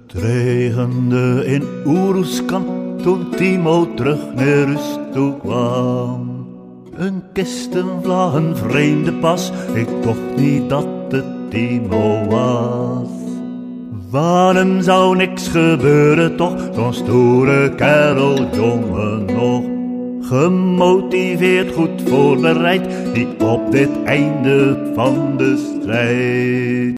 Het regende in Oeruzkan toen Timo terug naar rust toe kwam. Een kist, een vlag, een vreemde pas, ik dacht niet dat het Timo was. Van hem zou niks gebeuren toch, zo'n stoere kerel, jongen nog. Gemotiveerd, goed voorbereid, die op dit einde van de strijd